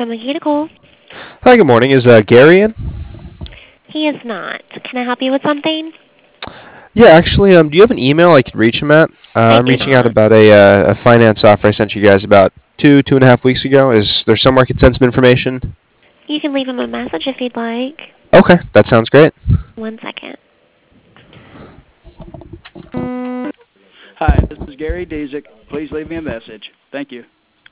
from Mechanical. Hi, good morning. Is Gary in? He is not. Can I help you with something? Yeah, actually, do you have an email I could reach him at? I I'm do reaching out not. about a finance offer I sent you guys about two and a half weeks ago. Is there somewhere I could send some information? You can leave him a message if you'd like. Okay, that sounds great. 1 second. Hi, this is Gary Dezick. Please leave me a message. Thank you.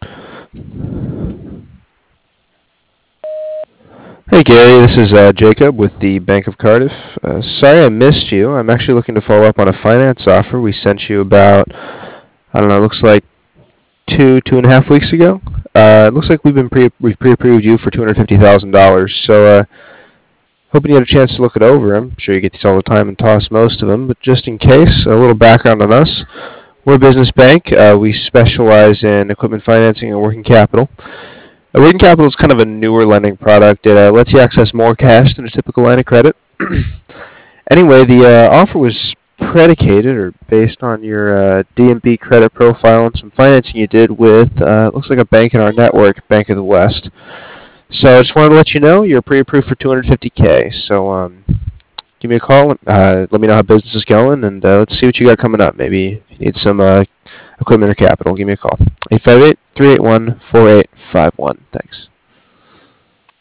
Hey, Gary, this is Jacob with the Bank of Cardiff. Sorry I missed you. I'm actually looking to follow up on a finance offer we sent you about, I don't know, looks like two and a half weeks ago. It looks like we've pre-approved you for $250,000. So hoping you had a chance to look it over. I'm sure you get these all the time and toss most of them, but just in case, a little background on us. We're a business bank. We specialize in equipment financing and working capital. Working capital is kind of a newer lending product. It lets you access more cash than a typical line of credit. Anyway, the offer was predicated or based on your D&B credit profile and some financing you did with, looks like a bank in our network, Bank of the West. So I just wanted to let you know you're pre-approved for $250K. So give me a call. Let me know how business is going, and let's see what you got coming up. Maybe you need some equipment or capital. Give me a call. 858-381-4851. Thanks.